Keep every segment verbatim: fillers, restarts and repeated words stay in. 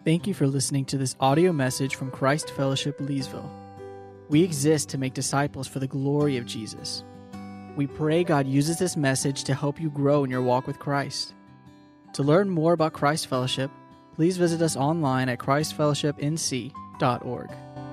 Thank you for listening to this audio message from Christ Fellowship Leesville. We exist to make disciples for the glory of Jesus. We pray God uses this message to help you grow in your walk with Christ. To learn more about Christ Fellowship, please visit us online at christ fellowship n c dot org.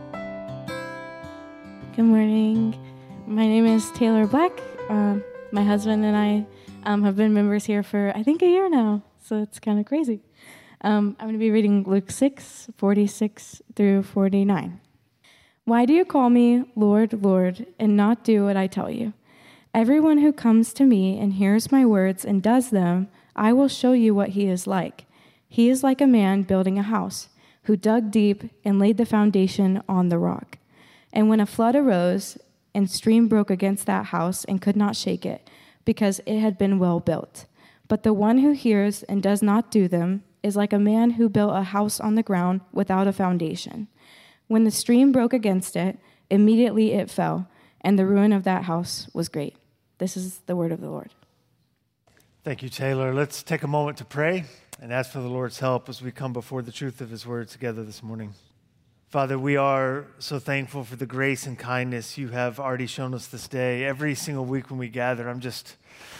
Good morning. My name is Taylor Black. Um, my husband and I um, have been members here for, I think, a year now, so it's kind of crazy. Um, I'm going to be reading Luke six, forty-six through forty-nine. Why do you call me Lord, Lord, and not do what I tell you? Everyone who comes to me and hears my words and does them, I will show you what he is like. He is like a man building a house, who dug deep and laid the foundation on the rock. And when a flood arose, and stream broke against that house and could not shake it, because it had been well built. But the one who hears and does not do them is like a man who built a house on the ground without a foundation. When the stream broke against it, immediately it fell, and the ruin of that house was great. This is the word of the Lord. Thank you, Taylor. Let's take a moment to pray and ask for the Lord's help as we come before the truth of his word together this morning. Father, we are so thankful for the grace and kindness you have already shown us this day. Every single week when we gather, I'm just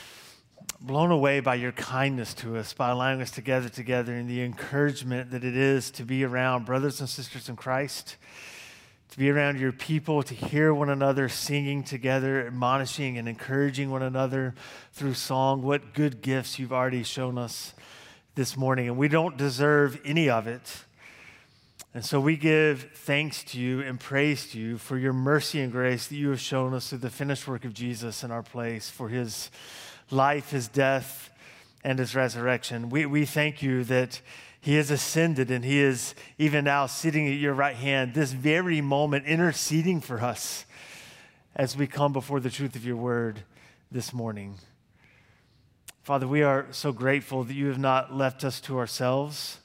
blown away by your kindness to us, by allowing us to gather together, and the encouragement that it is to be around brothers and sisters in Christ, to be around your people, to hear one another singing together, admonishing and encouraging one another through song. What good gifts you've already shown us this morning, and we don't deserve any of it. And so we give thanks to you and praise to you for your mercy and grace that you have shown us through the finished work of Jesus in our place, for his life, his death, and his resurrection. We, we thank you that he has ascended and he is even now sitting at your right hand, this very moment, interceding for us as we come before the truth of your word this morning. Father, we are so grateful that you have not left us to ourselves.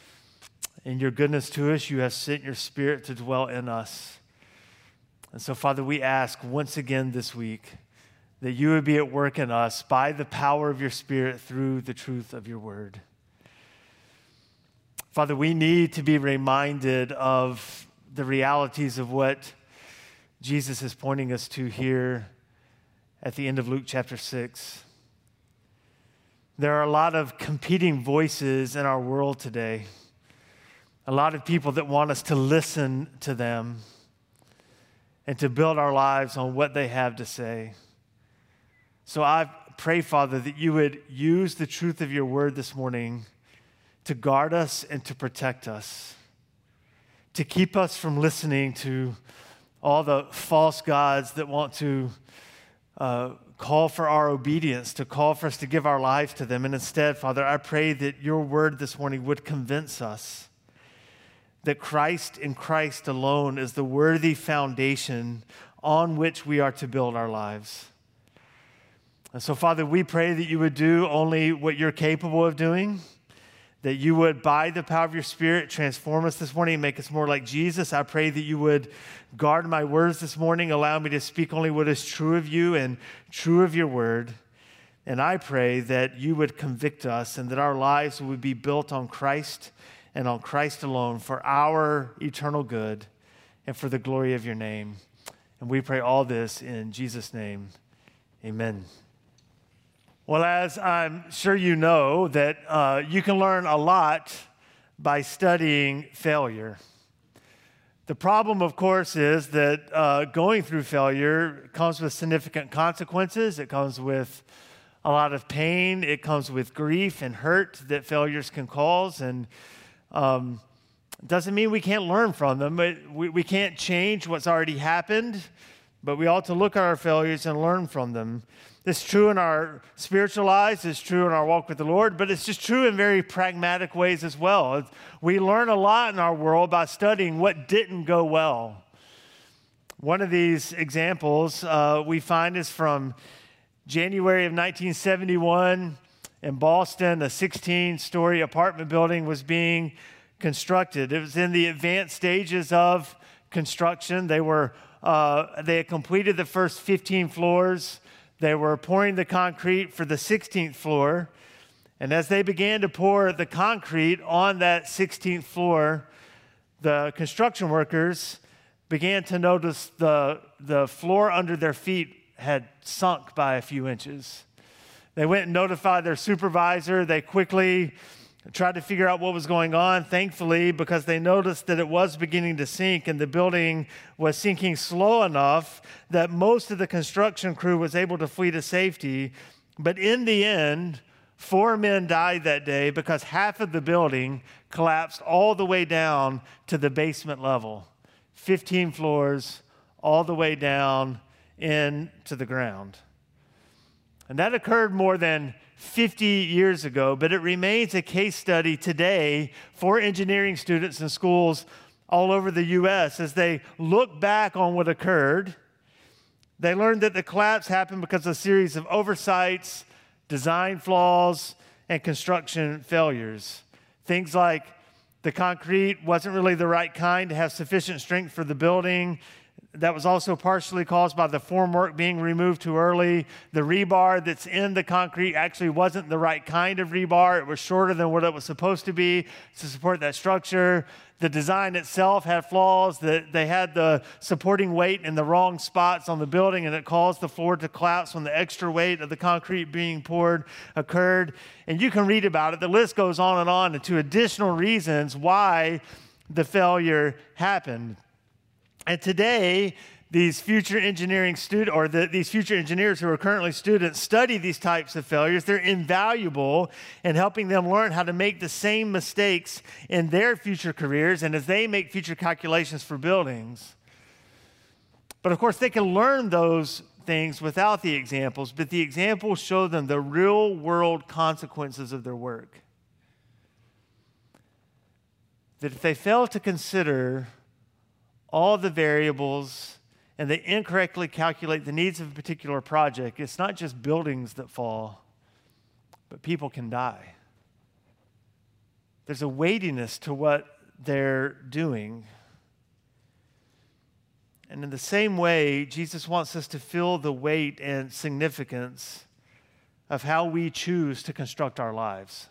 In your goodness to us, you have sent your Spirit to dwell in us. And so, Father, we ask once again this week that you would be at work in us by the power of your Spirit through the truth of your word. Father, we need to be reminded of the realities of what Jesus is pointing us to here at the end of Luke chapter six. There are a lot of competing voices in our world today. A lot of people that want us to listen to them and to build our lives on what they have to say. So I pray, Father, that you would use the truth of your word this morning to guard us and to protect us, to keep us from listening to all the false gods that want to uh, call for our obedience, to call for us to give our lives to them. And instead, Father, I pray that your word this morning would convince us that Christ and Christ alone is the worthy foundation on which we are to build our lives. And so, Father, we pray that you would do only what you're capable of doing, that you would, by the power of your Spirit, transform us this morning and make us more like Jesus. I pray that you would guard my words this morning, allow me to speak only what is true of you and true of your word. And I pray that you would convict us and that our lives would be built on Christ and on Christ alone for our eternal good and for the glory of your name. And we pray all this in Jesus' name. Amen. Well, as I'm sure you know, that uh, you can learn a lot by studying failure. The problem, of course, is that uh, going through failure comes with significant consequences. It comes with a lot of pain. It comes with grief and hurt that failures can cause. And Um, doesn't mean we can't learn from them. But we, we can't change what's already happened, but we ought to look at our failures and learn from them. It's true in our spiritual lives. It's true in our walk with the Lord, but it's just true in very pragmatic ways as well. We learn a lot in our world by studying what didn't go well. One of these examples uh, we find is from January of nineteen seventy-one. In Boston, a sixteen-story apartment building was being constructed. It was in the advanced stages of construction. They were uh, they had completed the first fifteen floors. They were pouring the concrete for the sixteenth floor. And as they began to pour the concrete on that sixteenth floor, the construction workers began to notice the, the floor under their feet had sunk by a few inches. They went and notified their supervisor. They quickly tried to figure out what was going on. Thankfully, because they noticed that it was beginning to sink and the building was sinking slow enough that most of the construction crew was able to flee to safety. But in the end, four men died that day because half of the building collapsed all the way down to the basement level. fifteen floors, all the way down into the ground. And that occurred more than fifty years ago, but it remains a case study today for engineering students in schools all over the U S as they look back on what occurred. They learned that the collapse happened because of a series of oversights, design flaws, and construction failures. Things like the concrete wasn't really the right kind to have sufficient strength for the building. That was also partially caused by the formwork being removed too early. The rebar that's in the concrete actually wasn't the right kind of rebar. It was shorter than what it was supposed to be to support that structure. The design itself had flaws. That they had the supporting weight in the wrong spots on the building, and it caused the floor to collapse when the extra weight of the concrete being poured occurred. And you can read about it. The list goes on and on into additional reasons why the failure happened. And today, these future engineering students, or the, these future engineers who are currently students, study these types of failures. They're invaluable in helping them learn how to make the same mistakes in their future careers and as they make future calculations for buildings. But of course, they can learn those things without the examples, but the examples show them the real world consequences of their work. That if they fail to consider all the variables and they incorrectly calculate the needs of a particular project, it's not just buildings that fall, but people can die. There's a weightiness to what they're doing. And in the same way, Jesus wants us to feel the weight and significance of how we choose to construct our lives.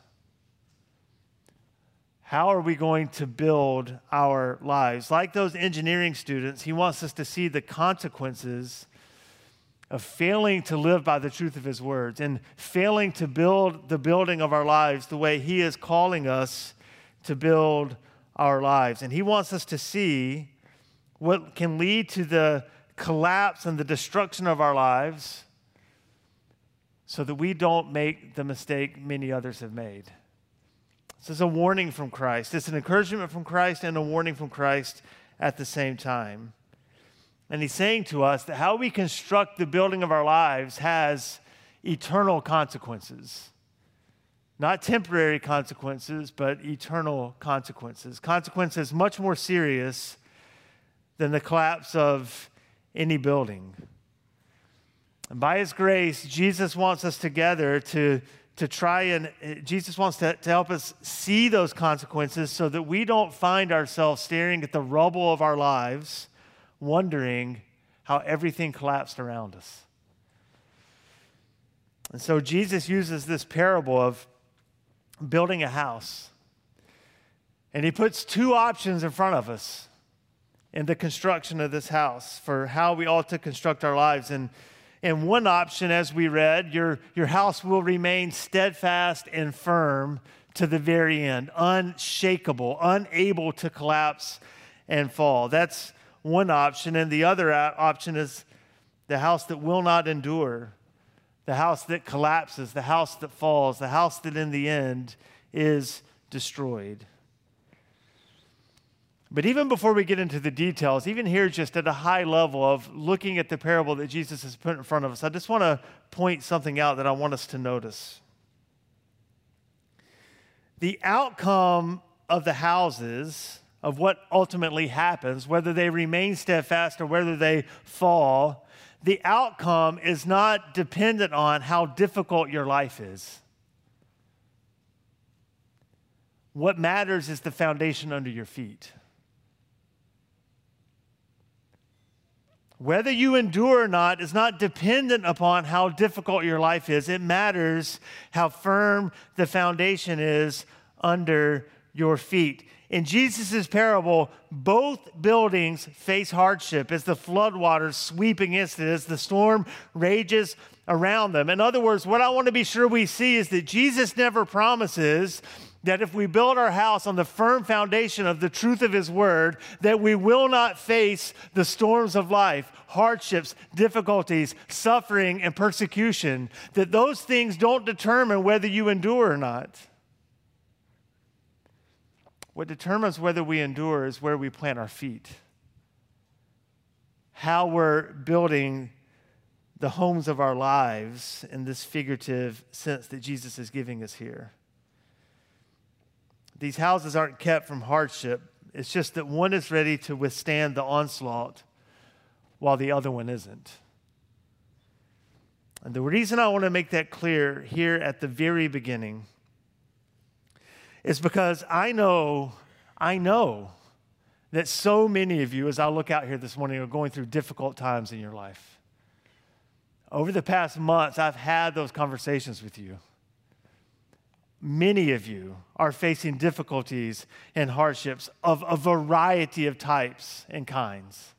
How are we going to build our lives? Like those engineering students, he wants us to see the consequences of failing to live by the truth of his words and failing to build the building of our lives the way he is calling us to build our lives. And he wants us to see what can lead to the collapse and the destruction of our lives so that we don't make the mistake many others have made. This is a warning from Christ. It's an encouragement from Christ and a warning from Christ at the same time. And he's saying to us that how we construct the building of our lives has eternal consequences. Not temporary consequences, but eternal consequences. Consequences much more serious than the collapse of any building. And by his grace, Jesus wants us together to to try and, Jesus wants to, to help us see those consequences so that we don't find ourselves staring at the rubble of our lives, wondering how everything collapsed around us. And so Jesus uses this parable of building a house. And he puts two options in front of us in the construction of this house for how we ought to construct our lives. And And one option, as we read, your, your house will remain steadfast and firm to the very end, unshakable, unable to collapse and fall. That's one option. And the other option is the house that will not endure, the house that collapses, the house that falls, the house that in the end is destroyed. But even before we get into the details, even here just at a high level of looking at the parable that Jesus has put in front of us, I just want to point something out that I want us to notice. The outcome of the houses, of what ultimately happens, whether they remain steadfast or whether they fall, the outcome is not dependent on how difficult your life is. What matters is the foundation under your feet. Whether you endure or not is not dependent upon how difficult your life is. It matters how firm the foundation is under your feet. In Jesus' parable, both buildings face hardship as the floodwaters sweep against it, as the storm rages around them. In other words, what I want to be sure we see is that Jesus never promises that if we build our house on the firm foundation of the truth of his word, that we will not face the storms of life, hardships, difficulties, suffering, and persecution, that those things don't determine whether you endure or not. What determines whether we endure is where we plant our feet, how we're building the homes of our lives in this figurative sense that Jesus is giving us here. These houses aren't kept from hardship. It's just that one is ready to withstand the onslaught while the other one isn't. And the reason I want to make that clear here at the very beginning is because I know, I know that so many of you, as I look out here this morning, are going through difficult times in your life. Over the past months, I've had those conversations with you. Many of you are facing difficulties and hardships of a variety of types and kinds.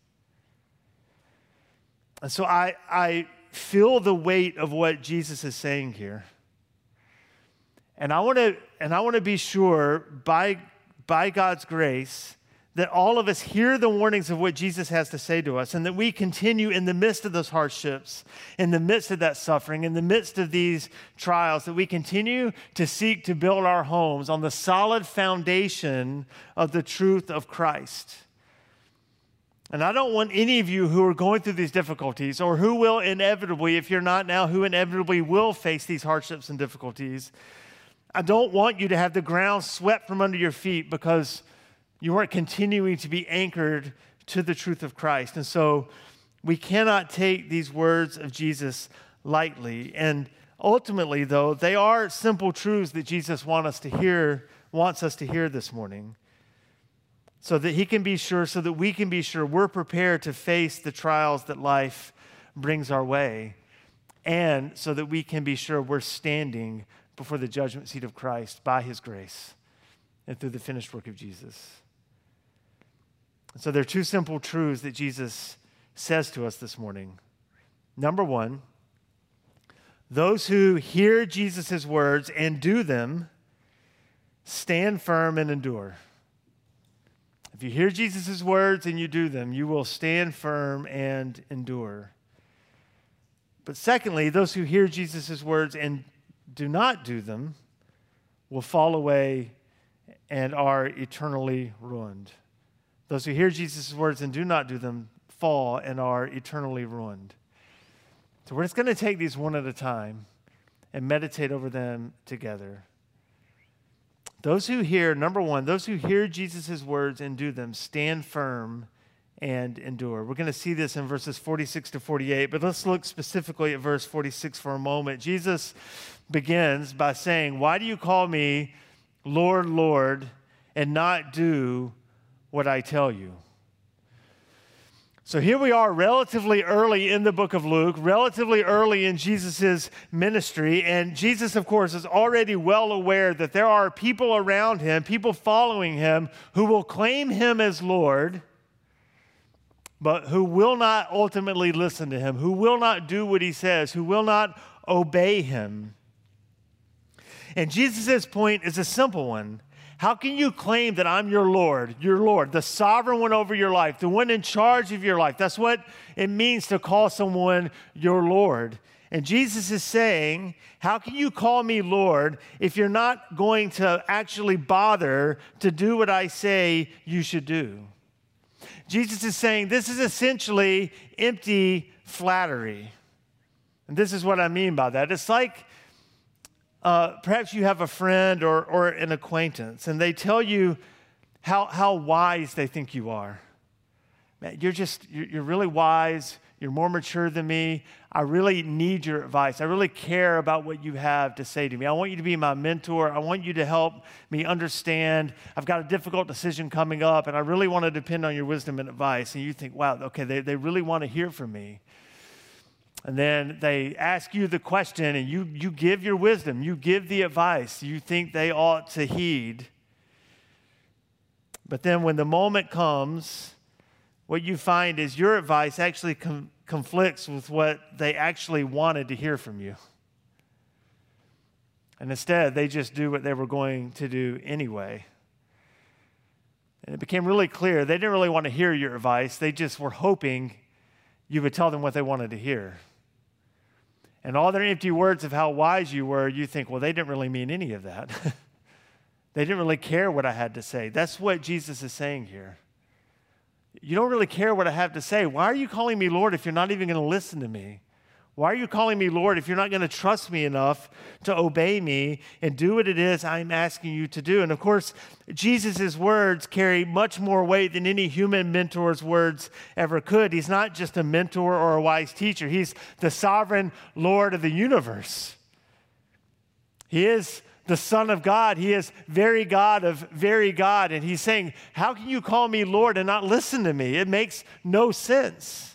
And so I, I feel the weight of what Jesus is saying here. And I want to and I want to be sure by, by God's grace that all of us hear the warnings of what Jesus has to say to us, and that we continue in the midst of those hardships, in the midst of that suffering, in the midst of these trials, that we continue to seek to build our homes on the solid foundation of the truth of Christ. And I don't want any of you who are going through these difficulties, or who will inevitably, if you're not now, who inevitably will face these hardships and difficulties, I don't want you to have the ground swept from under your feet because you aren't continuing to be anchored to the truth of Christ. And so we cannot take these words of Jesus lightly. And ultimately, though, they are simple truths that Jesus want us to hear, wants us to hear this morning, so that he can be sure, so that we can be sure we're prepared to face the trials that life brings our way, and so that we can be sure we're standing before the judgment seat of Christ by his grace and through the finished work of Jesus. So there are two simple truths that Jesus says to us this morning. Number one, those who hear Jesus' words and do them stand firm and endure. If you hear Jesus' words and you do them, you will stand firm and endure. But secondly, those who hear Jesus' words and do not do them will fall away and are eternally ruined. Those who hear Jesus' words and do not do them fall and are eternally ruined. So we're just going to take these one at a time and meditate over them together. Those who hear, number one, those who hear Jesus' words and do them stand firm and endure. We're going to see this in verses forty-six to forty-eight, but let's look specifically at verse forty-six for a moment. Jesus begins by saying, "Why do you call me Lord, Lord, and not do what I tell you?" So here we are relatively early in the book of Luke, relatively early in Jesus' ministry, and Jesus, of course, is already well aware that there are people around him, people following him, who will claim him as Lord, but who will not ultimately listen to him, who will not do what he says, who will not obey him. And Jesus' point is a simple one. How can you claim that I'm your Lord, your Lord, the sovereign one over your life, the one in charge of your life? That's what it means to call someone your Lord. And Jesus is saying, how can you call me Lord if you're not going to actually bother to do what I say you should do? Jesus is saying this is essentially empty flattery. And this is what I mean by that. It's like uh, perhaps you have a friend or, or an acquaintance, and they tell you how, how wise they think you are. Man, you're just, you're, you're really wise. You're more mature than me. I really need your advice. I really care about what you have to say to me. I want you to be my mentor. I want you to help me understand. I've got a difficult decision coming up, and I really want to depend on your wisdom and advice. And you think, wow, okay, they, they really want to hear from me. And then they ask you the question, and you, you give your wisdom. You give the advice you think they ought to heed. But then when the moment comes, what you find is your advice actually com- conflicts with what they actually wanted to hear from you. And instead, they just do what they were going to do anyway. And it became really clear they didn't really want to hear your advice. They just were hoping you would tell them what they wanted to hear. And all their empty words of how wise you were, you think, well, they didn't really mean any of that. They didn't really care what I had to say. That's what Jesus is saying here. You don't really care what I have to say. Why are you calling me Lord if you're not even going to listen to me? Why are you calling me Lord if you're not going to trust me enough to obey me and do what it is I'm asking you to do? And of course, Jesus' words carry much more weight than any human mentor's words ever could. He's not just a mentor or a wise teacher. He's the sovereign Lord of the universe. He is the Son of God. He is very God of very God. And he's saying, how can you call me Lord and not listen to me? It makes no sense.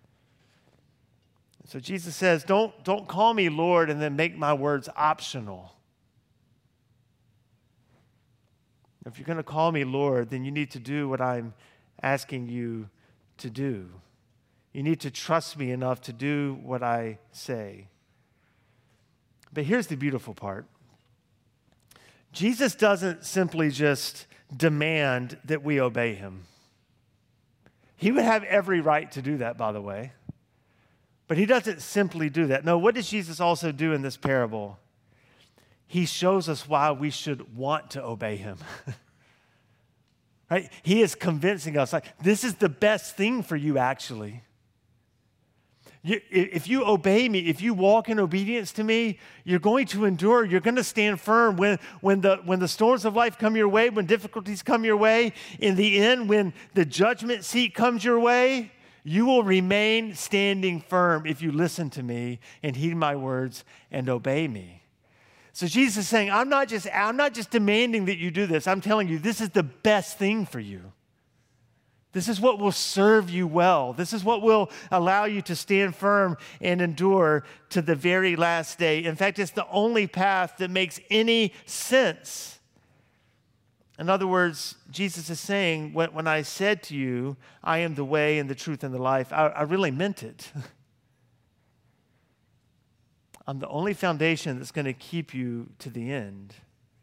So Jesus says, don't, don't call me Lord and then make my words optional. If you're going to call me Lord, then you need to do what I'm asking you to do. You need to trust me enough to do what I say. But here's the beautiful part. Jesus doesn't simply just demand that we obey him. He would have every right to do that, by the way. But he doesn't simply do that. No, what does Jesus also do in this parable? He shows us why we should want to obey him. Right? He is convincing us, like, this is the best thing for you, actually. You, if you obey me, if you walk in obedience to me, you're going to endure. You're going to stand firm when, when, the, when the storms of life come your way, when difficulties come your way. In the end, when the judgment seat comes your way, you will remain standing firm if you listen to me and heed my words and obey me. So Jesus is saying, I'm not just, I'm not just demanding that you do this. I'm telling you, this is the best thing for you. This is what will serve you well. This is what will allow you to stand firm and endure to the very last day. In fact, it's the only path that makes any sense. In other words, Jesus is saying, when, when I said to you, I am the way and the truth and the life, I, I really meant it. I'm the only foundation that's going to keep you to the end.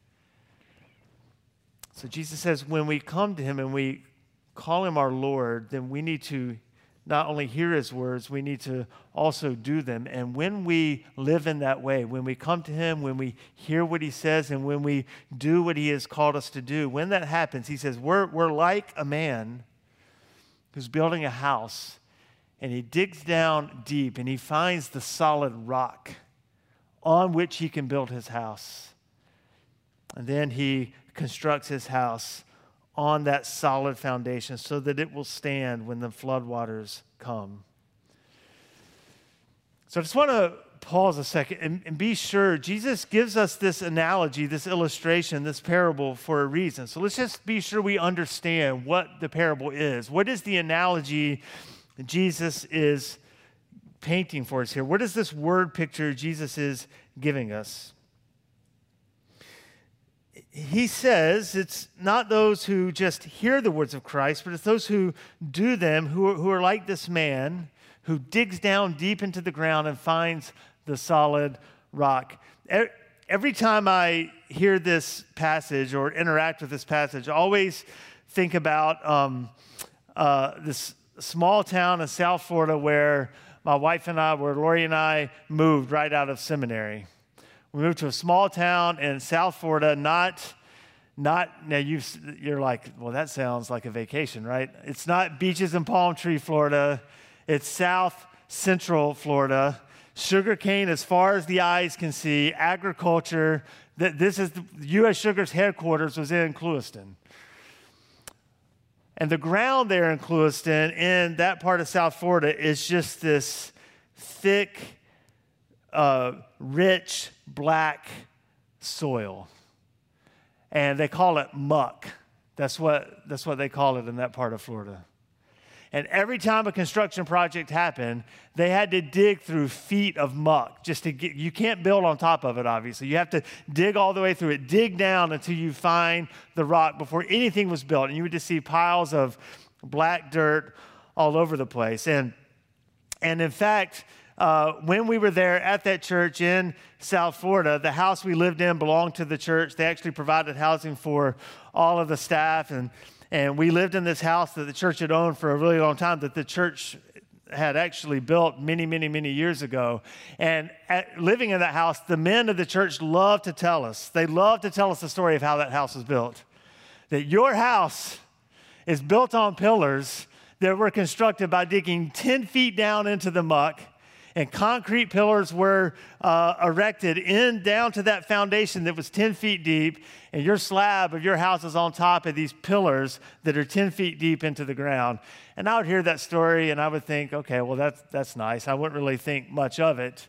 So Jesus says, when we come to him and we call him our Lord, then we need to not only hear his words, we need to also do them. And when we live in that way, when we come to him, when we hear what he says, and when we do what he has called us to do, when that happens, he says, we're, we're like a man who's building a house, and he digs down deep, and he finds the solid rock on which he can build his house. And then he constructs his house on that solid foundation so that it will stand when the floodwaters come. So I just want to pause a second and, and be sure Jesus gives us this analogy, this illustration, this parable for a reason. So let's just be sure we understand what the parable is. What is the analogy Jesus is painting for us here? What is this word picture Jesus is giving us? He says it's not those who just hear the words of Christ, but it's those who do them, who are, who are like this man who digs down deep into the ground and finds the solid rock. Every time I hear this passage or interact with this passage, I always think about um, uh, this small town in South Florida where my wife and I, where Lori and I moved right out of seminary. We moved to a small town in South Florida, not, not now you, you're like, well, that sounds like a vacation, right? It's not beaches and palm tree, Florida. It's South Central Florida. Sugarcane as far as the eyes can see, agriculture. This is the U S Sugar's headquarters was in Clewiston. And the ground there in Clewiston, in that part of South Florida, is just this thick, uh, rich, black soil. And they call it muck. That's what, that's what they call it in that part of Florida. And every time a construction project happened, they had to dig through feet of muck just to get, you can't build on top of it, obviously. You have to dig all the way through it, dig down until you find the rock before anything was built. And you would just see piles of black dirt all over the place. And, and in fact, uh, when we were there at that church in South Florida, the house we lived in belonged to the church. They actually provided housing for all of the staff, and And we lived in this house that the church had owned for a really long time, that the church had actually built many, many, many years ago. And at, living in that house, the men of the church loved to tell us, they loved to tell us the story of how that house was built. That your house is built on pillars that were constructed by digging ten feet down into the muck, and concrete pillars were uh, erected in down to that foundation that was ten feet deep, and your slab of your house is on top of these pillars that are ten feet deep into the ground. And I would hear that story, and I would think, okay, well, that's, that's nice. I wouldn't really think much of it.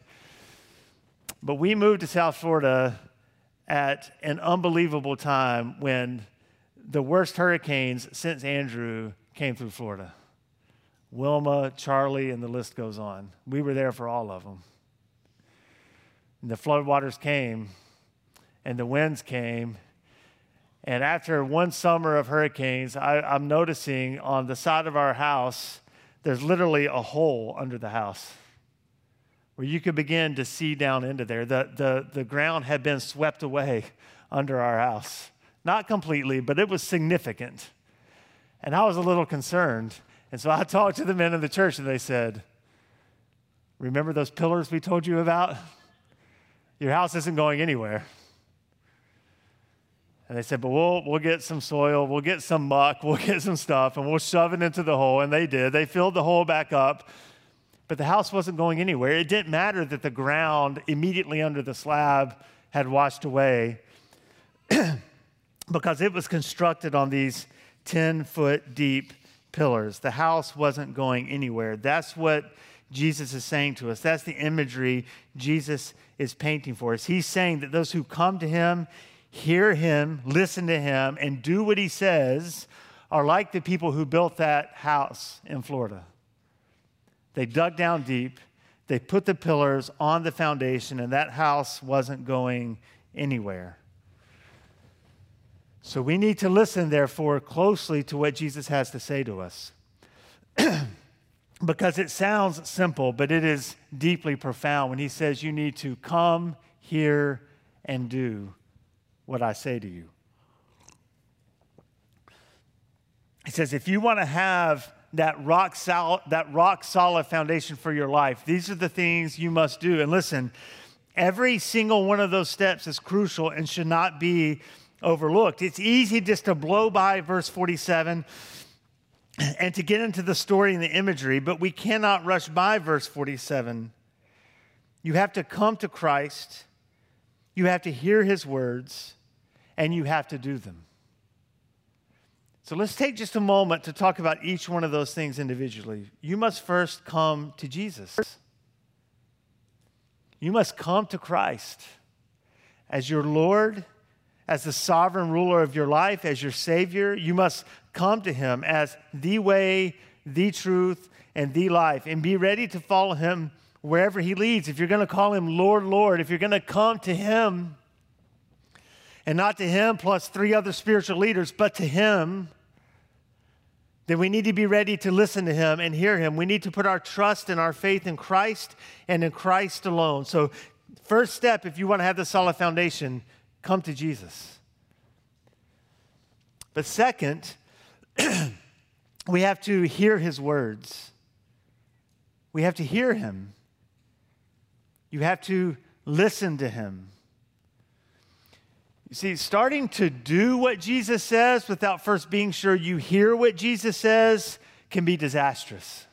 But we moved to South Florida at an unbelievable time when the worst hurricanes since Andrew came through Florida. Wilma, Charlie, and the list goes on. We were there for all of them. And the floodwaters came, and the winds came. And after one summer of hurricanes, I, I'm noticing on the side of our house, there's literally a hole under the house where you could begin to see down into there. The, the, the ground had been swept away under our house. Not completely, but it was significant. And I was a little concerned. And so I talked to the men in the church, and they said, remember those pillars we told you about? Your house isn't going anywhere. And they said, but we'll, we'll get some soil, we'll get some muck, we'll get some stuff, and we'll shove it into the hole. And they did. They filled the hole back up, but the house wasn't going anywhere. It didn't matter that the ground immediately under the slab had washed away because it was constructed on these ten-foot deep pillars. The house wasn't going anywhere. That's what Jesus is saying to us. That's the imagery Jesus is painting for us. He's saying that those who come to him, hear him, listen to him, and do what he says are like the people who built that house in Florida. They dug down deep, they put the pillars on the foundation, and that house wasn't going anywhere. So we need to listen, therefore, closely to what Jesus has to say to us. Because it sounds simple, but it is deeply profound when he says you need to come, hear, and do what I say to you. He says if you want to have that rock solid, that rock solid foundation for your life, these are the things you must do. And listen, every single one of those steps is crucial and should not be overlooked. It's easy just to blow by verse forty-seven and to get into the story and the imagery, but we cannot rush by verse forty-seven. You have to come to Christ, you have to hear his words, and you have to do them. So let's take just a moment to talk about each one of those things individually. You must first come to Jesus. You must come to Christ as your Lord, as the sovereign ruler of your life, as your Savior. You must come to him as the way, the truth, and the life, and be ready to follow him wherever he leads. If you're going to call him Lord, Lord, if you're going to come to him, and not to him plus three other spiritual leaders, but to him, then we need to be ready to listen to him and hear him. We need to put our trust and our faith in Christ and in Christ alone. So first step, if you want to have the solid foundation, come to Jesus. But second, we have to hear his words. We have to hear him. You have to listen to him. You see, starting to do what Jesus says without first being sure you hear what Jesus says can be disastrous.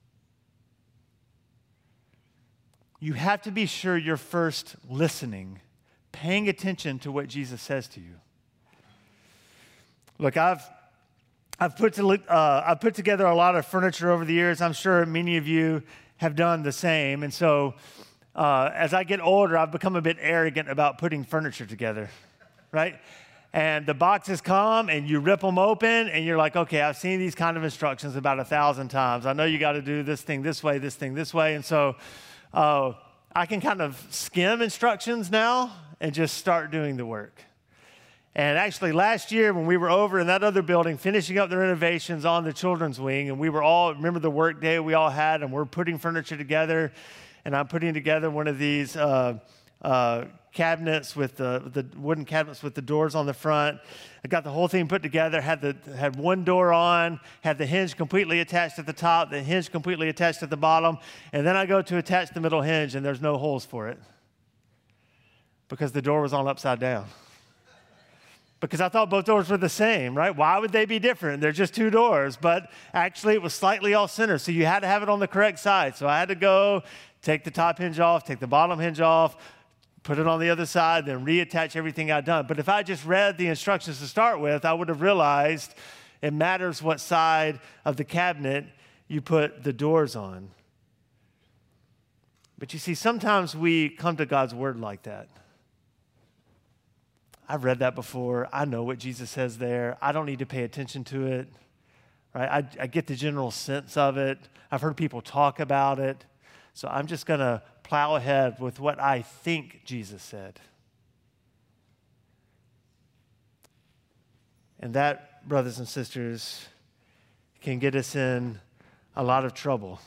You have to be sure you're first listening, paying attention to what Jesus says to you. Look, I've I've put to, uh, I've put together a lot of furniture over the years. I'm sure many of you have done the same. And so uh, as I get older, I've become a bit arrogant about putting furniture together, right? And the boxes come and you rip them open and you're like, okay, I've seen these kind of instructions about a thousand times. I know you got to do this thing this way, this thing this way. And so uh, I can kind of skim instructions now and just start doing the work. And actually last year when we were over in that other building finishing up the renovations on the children's wing, and we were all, remember the work day we all had, and we're putting furniture together, and I'm putting together one of these uh, uh, cabinets with the, the wooden cabinets with the doors on the front. I got the whole thing put together, had the had one door on, had the hinge completely attached at the top, the hinge completely attached at the bottom, and then I go to attach the middle hinge and there's no holes for it because the door was on upside down. Because I thought both doors were the same, right? Why would they be different? They're just two doors, but actually it was slightly off-center, so you had to have it on the correct side. So I had to go take the top hinge off, take the bottom hinge off, put it on the other side, then reattach everything I'd done. But if I just read the instructions to start with, I would have realized it matters what side of the cabinet you put the doors on. But you see, sometimes we come to God's word like that. I've read that before. I know what Jesus says there. I don't need to pay attention to it. Right? I, I get the general sense of it. I've heard people talk about it. So I'm just going to plow ahead with what I think Jesus said. And that, brothers and sisters, can get us in a lot of trouble.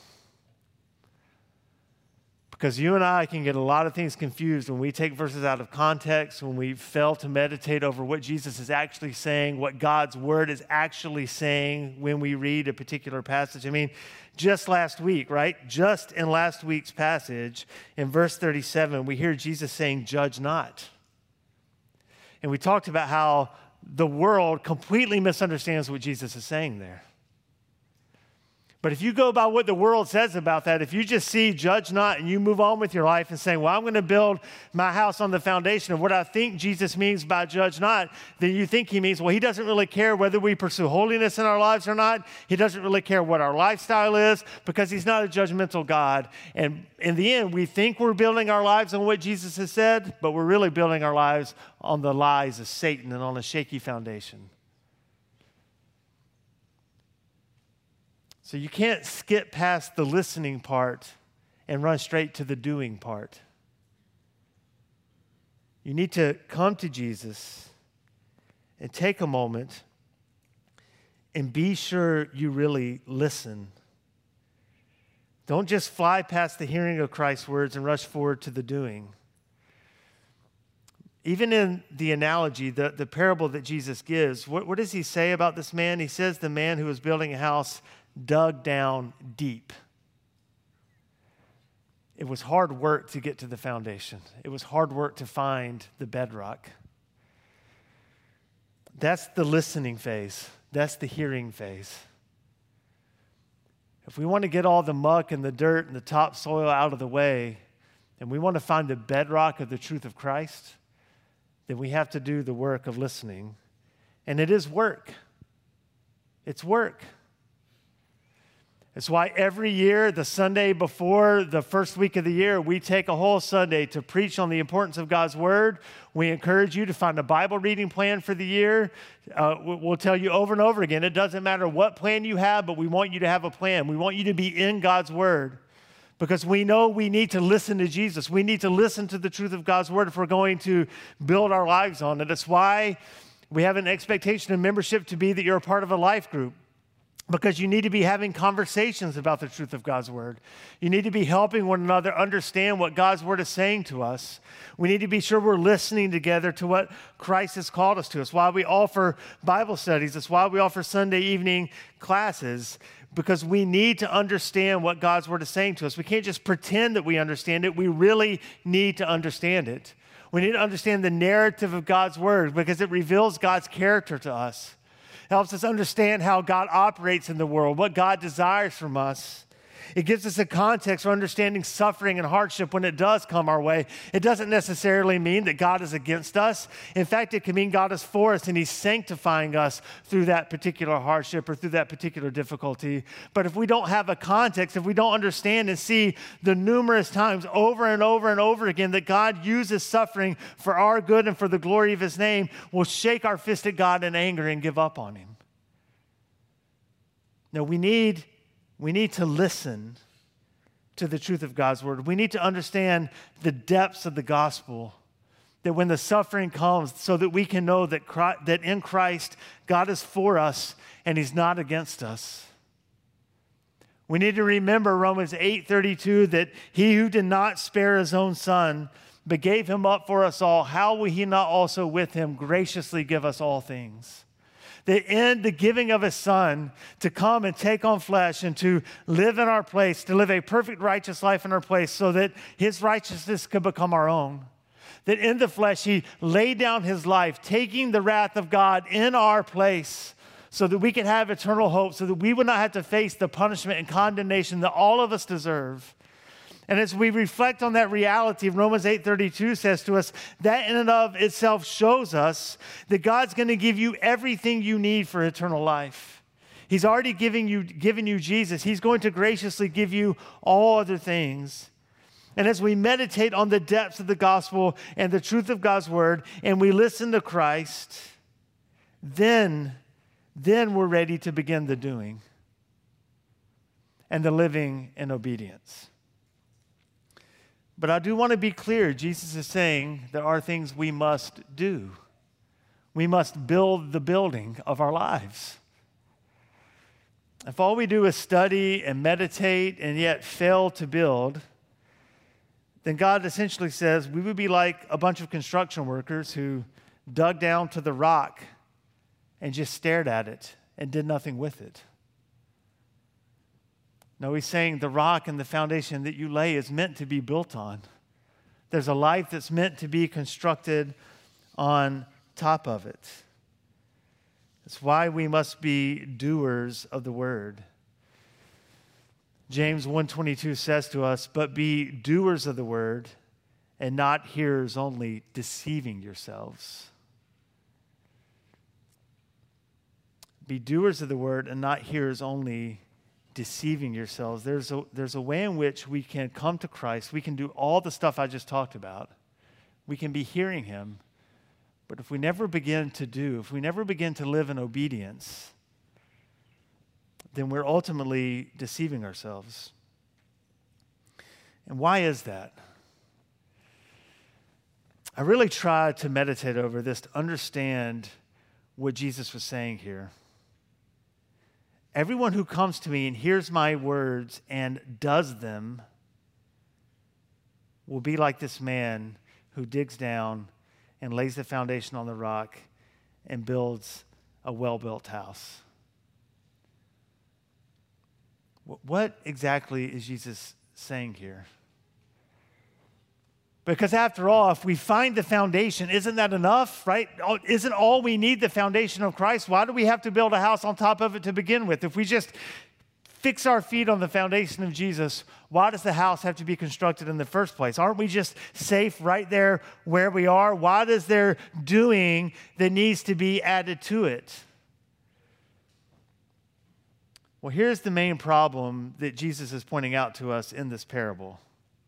Because you and I can get a lot of things confused when we take verses out of context, when we fail to meditate over what Jesus is actually saying, what God's word is actually saying when we read a particular passage. I mean, just last week, right? Just in last week's passage, in verse thirty-seven, we hear Jesus saying, "Judge not." And we talked about how the world completely misunderstands what Jesus is saying there. But if you go by what the world says about that, if you just see "judge not" and you move on with your life and saying, well, I'm going to build my house on the foundation of what I think Jesus means by "judge not," then you think he means, well, he doesn't really care whether we pursue holiness in our lives or not. He doesn't really care what our lifestyle is because he's not a judgmental God. And in the end, we think we're building our lives on what Jesus has said, but we're really building our lives on the lies of Satan and on a shaky foundation. So you can't skip past the listening part and run straight to the doing part. You need to come to Jesus and take a moment and be sure you really listen. Don't just fly past the hearing of Christ's words and rush forward to the doing. Even in the analogy, the, the parable that Jesus gives, what, what does he say about this man? He says the man who was building a house dug down deep. It was hard work to get to the foundation. It was hard work to find the bedrock. That's the listening phase. That's the hearing phase. If we want to get all the muck and the dirt and the topsoil out of the way, and we want to find the bedrock of the truth of Christ, then we have to do the work of listening. And it is work. It's work. It's why every year, the Sunday before the first week of the year, we take a whole Sunday to preach on the importance of God's Word. We encourage you to find a Bible reading plan for the year. Uh, we'll tell you over and over again, it doesn't matter what plan you have, but we want you to have a plan. We want you to be in God's Word because we know we need to listen to Jesus. We need to listen to the truth of God's Word if we're going to build our lives on it. That's why we have an expectation of membership to be that you're a part of a life group. Because you need to be having conversations about the truth of God's Word. You need to be helping one another understand what God's Word is saying to us. We need to be sure we're listening together to what Christ has called us to. It's why we offer Bible studies. It's why we offer Sunday evening classes, because we need to understand what God's Word is saying to us. We can't just pretend that we understand it. We really need to understand it. We need to understand the narrative of God's Word because it reveals God's character to us. Helps us understand how God operates in the world, what God desires from us. It gives us a context for understanding suffering and hardship when it does come our way. It doesn't necessarily mean that God is against us. In fact, it can mean God is for us and he's sanctifying us through that particular hardship or through that particular difficulty. But if we don't have a context, if we don't understand and see the numerous times over and over and over again that God uses suffering for our good and for the glory of his name, we'll shake our fist at God in anger and give up on him. No, we need We need to listen to the truth of God's word. We need to understand the depths of the gospel, that when the suffering comes, so that we can know that Christ, that in Christ, God is for us and he's not against us. We need to remember Romans eight thirty-two, that he who did not spare his own son, but gave him up for us all, how will he not also with him graciously give us all things? That in the giving of his son to come and take on flesh and to live in our place, to live a perfect righteous life in our place so that his righteousness could become our own. That in the flesh he laid down his life, taking the wrath of God in our place so that we could have eternal hope, so that we would not have to face the punishment and condemnation that all of us deserve. And as we reflect on that reality, Romans eight thirty-two says to us, that in and of itself shows us that God's going to give you everything you need for eternal life. He's already giving you, given you Jesus. He's going to graciously give you all other things. And as we meditate on the depths of the gospel and the truth of God's word, and we listen to Christ, then, then we're ready to begin the doing and the living in obedience. But I do want to be clear. Jesus is saying there are things we must do. We must build the building of our lives. If all we do is study and meditate and yet fail to build, then God essentially says we would be like a bunch of construction workers who dug down to the rock and just stared at it and did nothing with it. No, he's saying the rock and the foundation that you lay is meant to be built on. There's a life that's meant to be constructed on top of it. That's why we must be doers of the word. James one twenty-two says to us, but be doers of the word and not hearers only, deceiving yourselves. Be doers of the word and not hearers only, deceiving yourselves. There's a, there's a way in which we can come to Christ. We can do all the stuff I just talked about. We can be hearing him. But if we never begin to do, if we never begin to live in obedience, then we're ultimately deceiving ourselves. And why is that? I really tried to meditate over this, to understand what Jesus was saying here. Everyone who comes to me and hears my words and does them will be like this man who digs down and lays the foundation on the rock and builds a well-built house. What exactly is Jesus saying here? Because after all, if we find the foundation, isn't that enough, right? Isn't all we need the foundation of Christ? Why do we have to build a house on top of it to begin with? If we just fix our feet on the foundation of Jesus, why does the house have to be constructed in the first place? Aren't we just safe right there where we are? Why is there doing that needs to be added to it? Well, here's the main problem that Jesus is pointing out to us in this parable.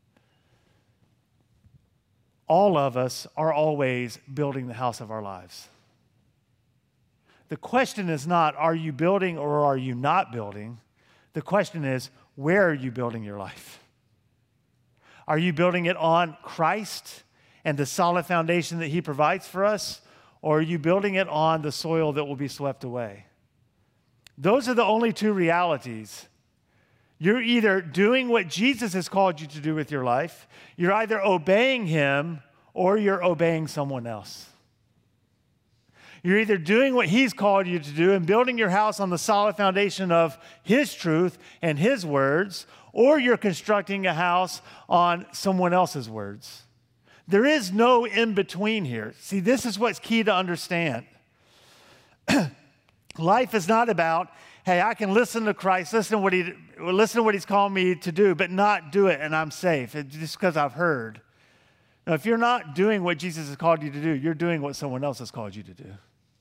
All of us are always building the house of our lives. The question is not, are you building or are you not building? The question is, where are you building your life? Are you building it on Christ and the solid foundation that he provides for us? Or are you building it on the soil that will be swept away? Those are the only two realities. You're either doing what Jesus has called you to do with your life, you're either obeying him or you're obeying someone else. You're either doing what he's called you to do and building your house on the solid foundation of his truth and his words, or you're constructing a house on someone else's words. There is no in between here. See, this is what's key to understand. Life is not about hey, I can listen to Christ, listen to what he, listen to what he's called me to do, but not do it and I'm safe just because I've heard. Now, if you're not doing what Jesus has called you to do, you're doing what someone else has called you to do.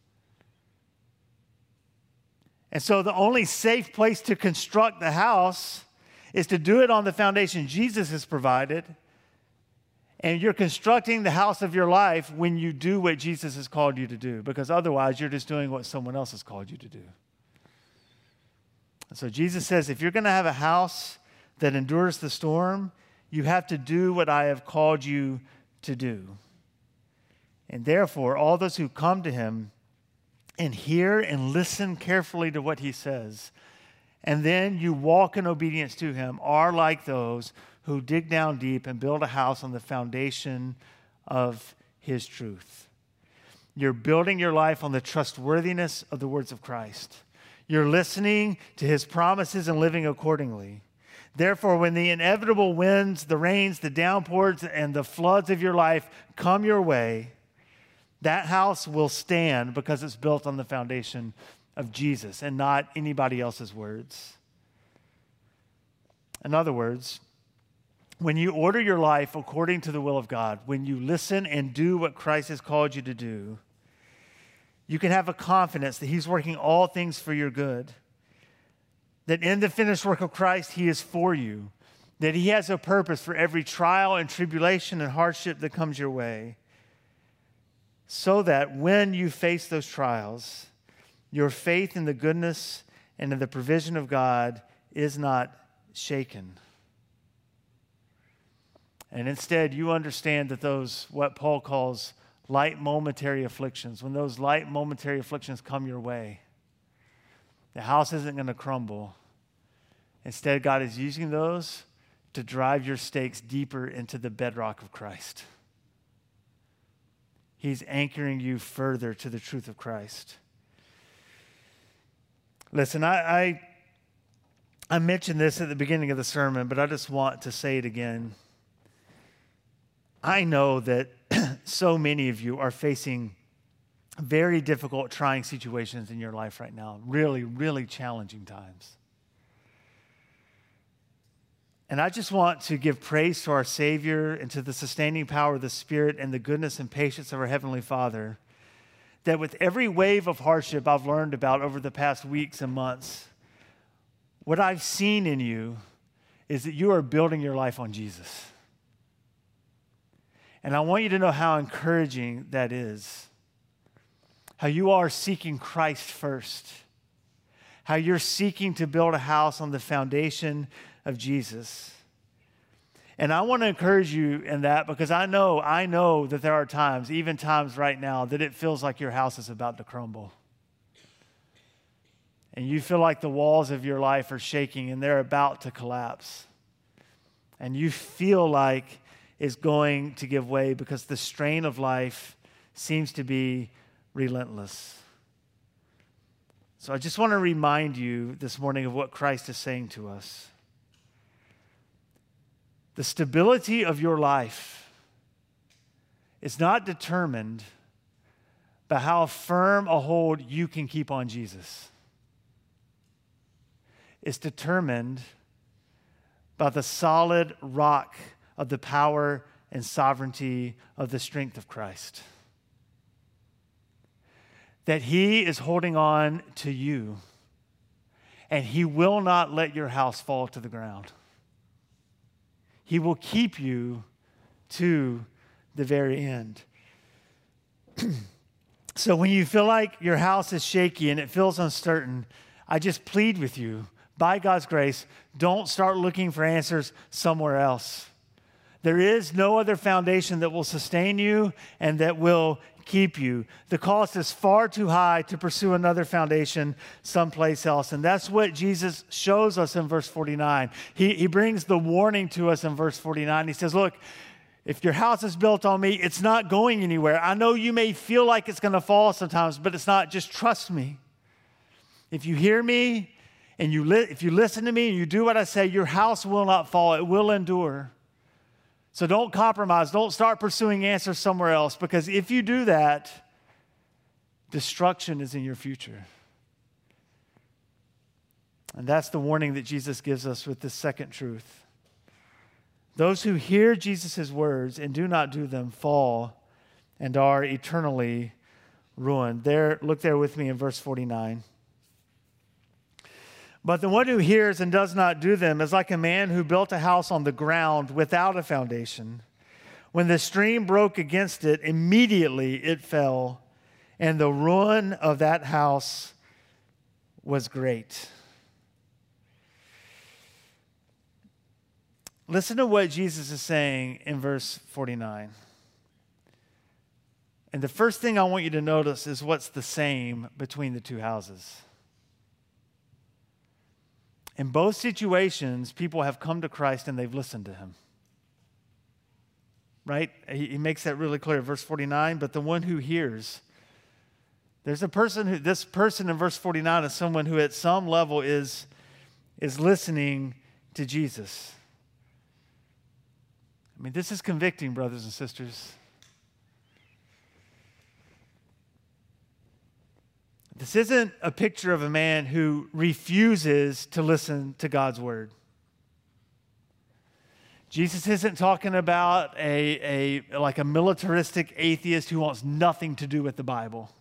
And so the only safe place to construct the house is to do it on the foundation Jesus has provided. And you're constructing the house of your life when you do what Jesus has called you to do, because otherwise you're just doing what someone else has called you to do. And so Jesus says, if you're going to have a house that endures the storm, you have to do what I have called you to do. And therefore, all those who come to him and hear and listen carefully to what he says, and then you walk in obedience to him, are like those who dig down deep and build a house on the foundation of his truth. You're building your life on the trustworthiness of the words of Christ. You're listening to his promises and living accordingly. Therefore, when the inevitable winds, the rains, the downpours, and the floods of your life come your way, that house will stand because it's built on the foundation of Jesus and not anybody else's words. In other words, when you order your life according to the will of God, when you listen and do what Christ has called you to do, you can have a confidence that he's working all things for your good. That in the finished work of Christ, he is for you. That he has a purpose for every trial and tribulation and hardship that comes your way. So that when you face those trials, your faith in the goodness and in the provision of God is not shaken. And instead, you understand that those, what Paul calls light momentary afflictions, when those light momentary afflictions come your way, the house isn't going to crumble. Instead, God is using those to drive your stakes deeper into the bedrock of Christ. He's anchoring you further to the truth of Christ. Listen, I, I, I mentioned this at the beginning of the sermon, but I just want to say it again. I know that so many of you are facing very difficult, trying situations in your life right now. Really, really challenging times. And I just want to give praise to our Savior and to the sustaining power of the Spirit and the goodness and patience of our Heavenly Father, that with every wave of hardship I've learned about over the past weeks and months, what I've seen in you is that you are building your life on Jesus. And I want you to know how encouraging that is. How you are seeking Christ first. How you're seeking to build a house on the foundation of Jesus. And I want to encourage you in that because I know, I know that there are times, even times right now, that it feels like your house is about to crumble. And you feel like the walls of your life are shaking and they're about to collapse. And you feel like it's going to give way because the strain of life seems to be relentless. So I just want to remind you this morning of what Christ is saying to us. The stability of your life is not determined by how firm a hold you can keep on Jesus. It's determined by the solid rock of the power and sovereignty of the strength of Christ. That he is holding on to you, and he will not let your house fall to the ground. He will keep you to the very end. So when you feel like your house is shaky and it feels uncertain, I just plead with you, by God's grace, don't start looking for answers somewhere else. There is no other foundation that will sustain you and that will keep you. The cost is far too high to pursue another foundation someplace else. And that's what Jesus shows us in verse forty-nine. He, he brings the warning to us in verse forty-nine. He says, look, if your house is built on me, it's not going anywhere. I know you may feel like it's going to fall sometimes, but it's not. Just trust me. If you hear me and you li- if you listen to me and you do what I say, your house will not fall. It will endure. So don't compromise. Don't start pursuing answers somewhere else, because if you do that, destruction is in your future. And that's the warning that Jesus gives us with this second truth. Those who hear Jesus' words and do not do them fall and are eternally ruined. There, look there with me in verse forty-nine. But the one who hears and does not do them is like a man who built a house on the ground without a foundation. When the stream broke against it, immediately it fell, and the ruin of that house was great. Listen to what Jesus is saying in verse forty-nine. And the first thing I want you to notice is what's the same between the two houses. In both situations, people have come to Christ and they've listened to him. Right? He, he makes that really clear. Verse forty-nine, but the one who hears. There's a person who, this person in verse forty-nine is someone who at some level is, is listening to Jesus. I mean, this is convicting, brothers and sisters. This isn't a picture of a man who refuses to listen to God's word. Jesus isn't talking about a, a like a militaristic atheist who wants nothing to do with the Bible.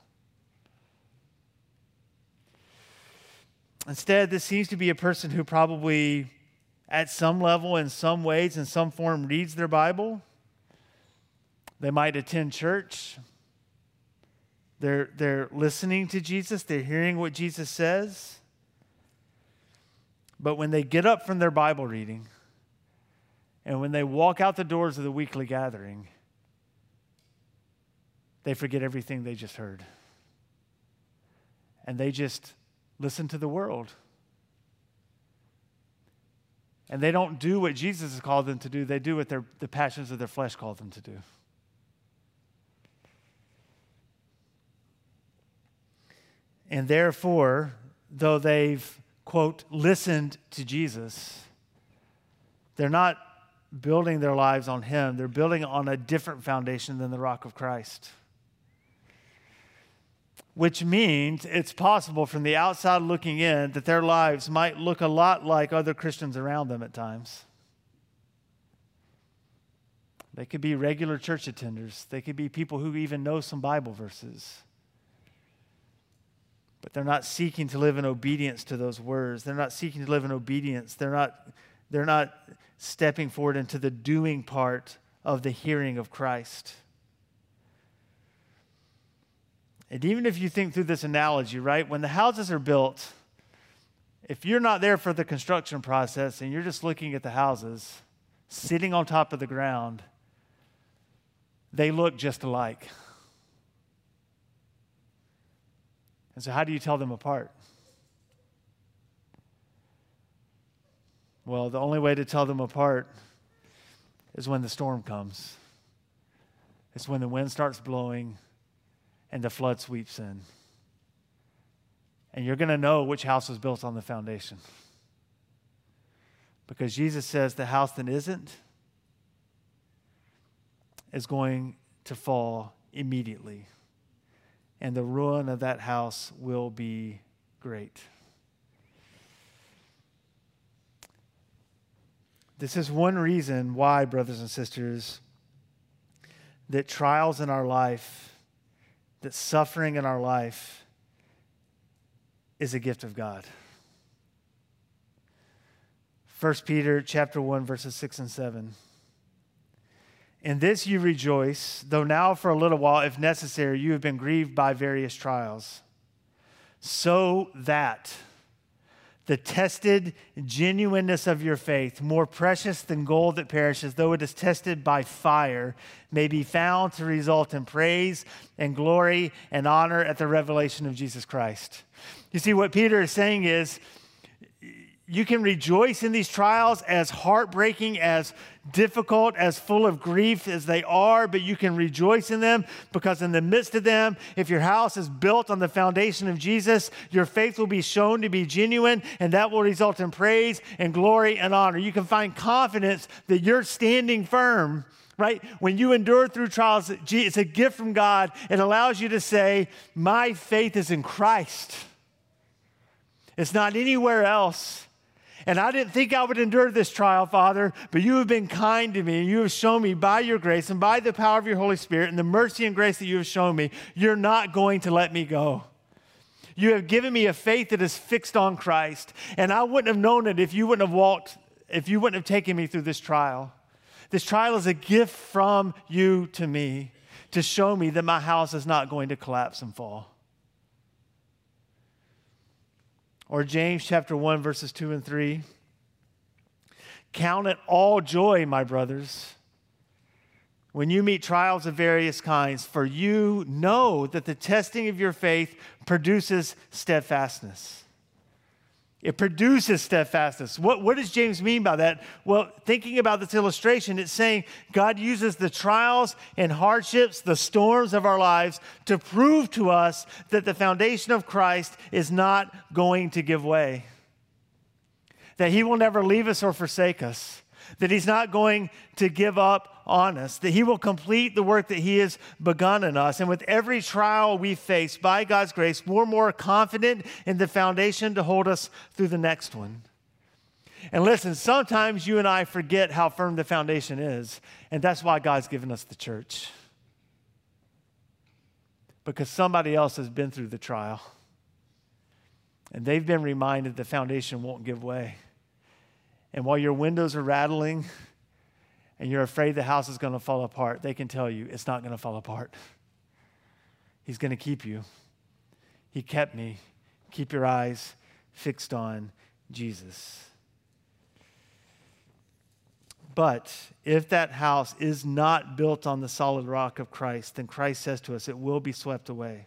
Instead, this seems to be a person who probably at some level, in some ways, in some form, reads their Bible. They might attend church. They're, they're listening to Jesus. They're hearing what Jesus says. But when they get up from their Bible reading, and when they walk out the doors of the weekly gathering, they forget everything they just heard. And they just listen to the world. And they don't do what Jesus has called them to do. They do what their, the passions of their flesh call them to do. And therefore, though they've, quote, listened to Jesus, they're not building their lives on him. They're building on a different foundation than the rock of Christ. Which means it's possible from the outside looking in that their lives might look a lot like other Christians around them at times. They could be regular church attenders. They could be people who even know some Bible verses. But they're not seeking to live in obedience to those words. They're not seeking to live in obedience. They're not, they're not stepping forward into the doing part of the hearing of Christ. And even if you think through this analogy, right, when the houses are built, if you're not there for the construction process and you're just looking at the houses sitting on top of the ground, they look just alike. And so how do you tell them apart? Well, the only way to tell them apart is when the storm comes. It's when the wind starts blowing and the flood sweeps in. And you're going to know which house was built on the foundation. Because Jesus says the house that isn't is going to fall immediately. And the ruin of that house will be great. This is one reason why, brothers and sisters, that trials in our life, that suffering in our life is a gift of God. First Peter chapter one, verses six and seven. In this you rejoice, though now for a little while, if necessary, you have been grieved by various trials, so that the tested genuineness of your faith, more precious than gold that perishes, though it is tested by fire, may be found to result in praise and glory and honor at the revelation of Jesus Christ. You see, what Peter is saying is, you can rejoice in these trials, as heartbreaking, as difficult, as full of grief as they are, but you can rejoice in them because in the midst of them, if your house is built on the foundation of Jesus, your faith will be shown to be genuine, and that will result in praise and glory and honor. You can find confidence that you're standing firm, right? When you endure through trials, it's a gift from God. It allows you to say, my faith is in Christ. It's not anywhere else. And I didn't think I would endure this trial, Father, but you have been kind to me. You have shown me by your grace and by the power of your Holy Spirit and the mercy and grace that you have shown me, you're not going to let me go. You have given me a faith that is fixed on Christ. And I wouldn't have known it if you wouldn't have walked, if you wouldn't have taken me through this trial. This trial is a gift from you to me to show me that my house is not going to collapse and fall. Or James chapter one, verses two and three. Count it all joy, my brothers, when you meet trials of various kinds, for you know that the testing of your faith produces steadfastness. It produces steadfastness. What, what does James mean by that? Well, thinking about this illustration, it's saying God uses the trials and hardships, the storms of our lives to prove to us that the foundation of Christ is not going to give way. That he will never leave us or forsake us. That he's not going to give up on us, that he will complete the work that he has begun in us. And with every trial we face, by God's grace, we're more confident in the foundation to hold us through the next one. And listen, sometimes you and I forget how firm the foundation is, and that's why God's given us the church. Because somebody else has been through the trial, and they've been reminded the foundation won't give way. And while your windows are rattling and you're afraid the house is going to fall apart, they can tell you it's not going to fall apart. He's going to keep you. He kept me. Keep your eyes fixed on Jesus. But if that house is not built on the solid rock of Christ, then Christ says to us, it will be swept away.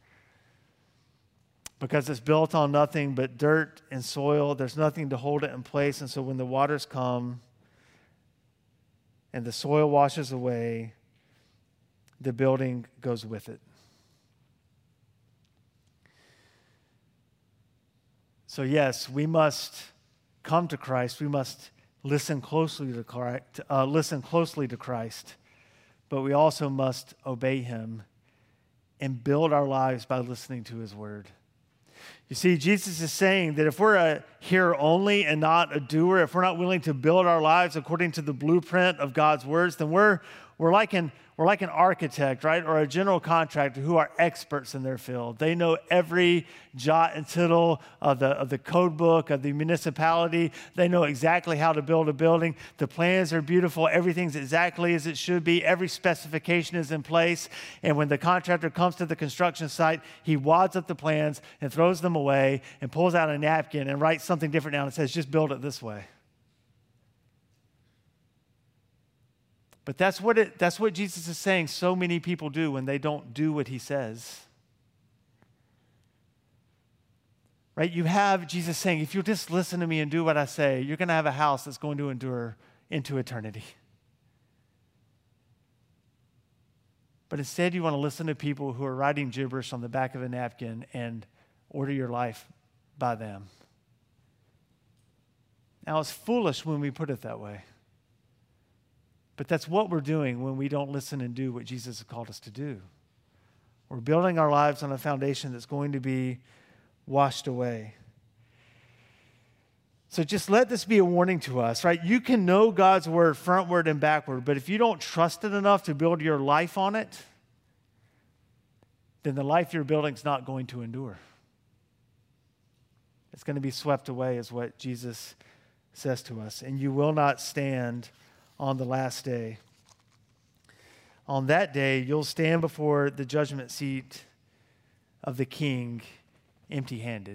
Because it's built on nothing but dirt and soil. There's nothing to hold it in place. And so when the waters come and the soil washes away, the building goes with it. So yes, we must come to Christ. We must listen closely to Christ, uh, listen closely to Christ. But we also must obey him and build our lives by listening to his word. You see, Jesus is saying that if we're a hearer only and not a doer, if we're not willing to build our lives according to the blueprint of God's words, then we're we're like an we're like an architect, right, or a general contractor who are experts in their field. They know every jot and tittle of the of the code book of the municipality. They know exactly how to build a building. The plans are beautiful. Everything's exactly as it should be. Every specification is in place. And when the contractor comes to the construction site, he wads up the plans and throws them away and pulls out a napkin and writes something different down and says, just build it this way. But that's what it, that's what Jesus is saying so many people do when they don't do what he says. Right? You have Jesus saying, if you'll just listen to me and do what I say, you're going to have a house that's going to endure into eternity. But instead, you want to listen to people who are writing gibberish on the back of a napkin and order your life by them. Now, it's foolish when we put it that way. But that's what we're doing when we don't listen and do what Jesus has called us to do. We're building our lives on a foundation that's going to be washed away. So just let this be a warning to us, right? You can know God's word frontward and backward, but if you don't trust it enough to build your life on it, then the life you're building is not going to endure. It's going to be swept away, is what Jesus says to us. And you will not stand on the last day. On that day, you'll stand before the judgment seat of the King empty-handed,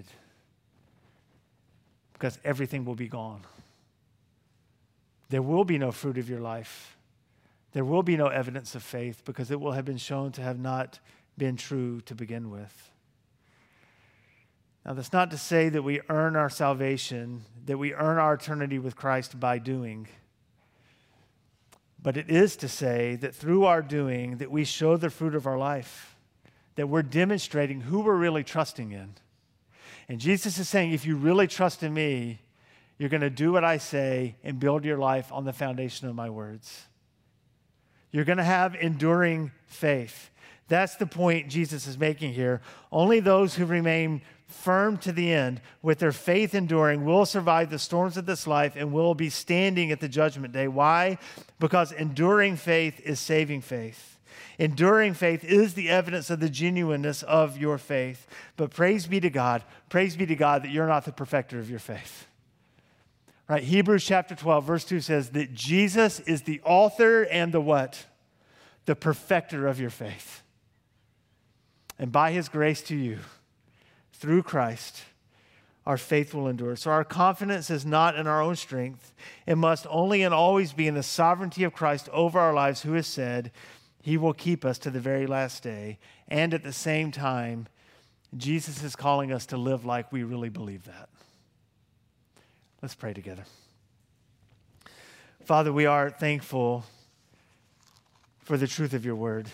because everything will be gone. There will be no fruit of your life. There will be no evidence of faith, because it will have been shown to have not been true to begin with. Now, that's not to say that we earn our salvation, that we earn our eternity with Christ by doing. But it is to say that through our doing, that we show the fruit of our life, that we're demonstrating who we're really trusting in. And Jesus is saying, if you really trust in me, you're going to do what I say and build your life on the foundation of my words. You're going to have enduring faith. That's the point Jesus is making here. Only those who remain firm to the end, with their faith enduring, will survive the storms of this life and will be standing at the judgment day. Why? Because enduring faith is saving faith. Enduring faith is the evidence of the genuineness of your faith. But praise be to God, praise be to God that you're not the perfecter of your faith. Right? Hebrews chapter twelve, verse two says that Jesus is the author and the what? The perfecter of your faith. And by his grace to you, through Christ, our faith will endure. So our confidence is not in our own strength. It must only and always be in the sovereignty of Christ over our lives, who has said he will keep us to the very last day. And at the same time, Jesus is calling us to live like we really believe that. Let's pray together. Father, we are thankful for the truth of your word.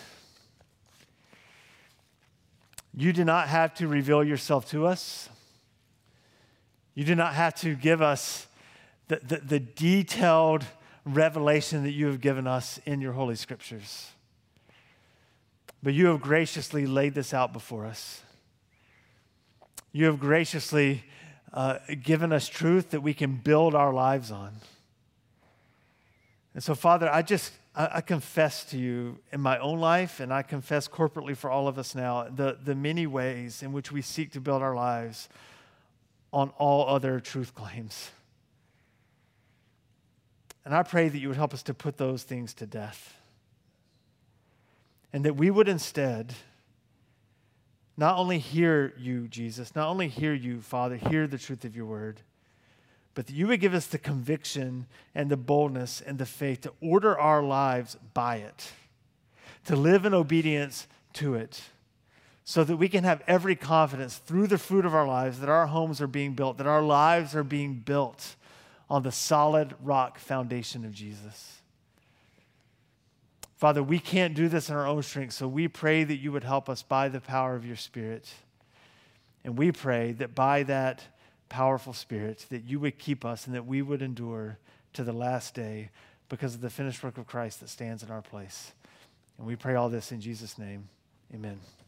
You do not have to reveal yourself to us. You do not have to give us the, the, the detailed revelation that you have given us in your Holy Scriptures. But you have graciously laid this out before us. You have graciously uh, given us truth that we can build our lives on. And so, Father, I just I, I confess to you in my own life, and I confess corporately for all of us now, the, the many ways in which we seek to build our lives on all other truth claims. And I pray that you would help us to put those things to death. And that we would instead not only hear you, Jesus, not only hear you, Father, hear the truth of your word, but that you would give us the conviction and the boldness and the faith to order our lives by it, to live in obedience to it, so that we can have every confidence through the fruit of our lives that our homes are being built, that our lives are being built on the solid rock foundation of Jesus. Father, we can't do this in our own strength, so we pray that you would help us by the power of your Spirit. And we pray that by that powerful Spirit, that you would keep us and that we would endure to the last day because of the finished work of Christ that stands in our place. And we pray all this in Jesus' name. Amen.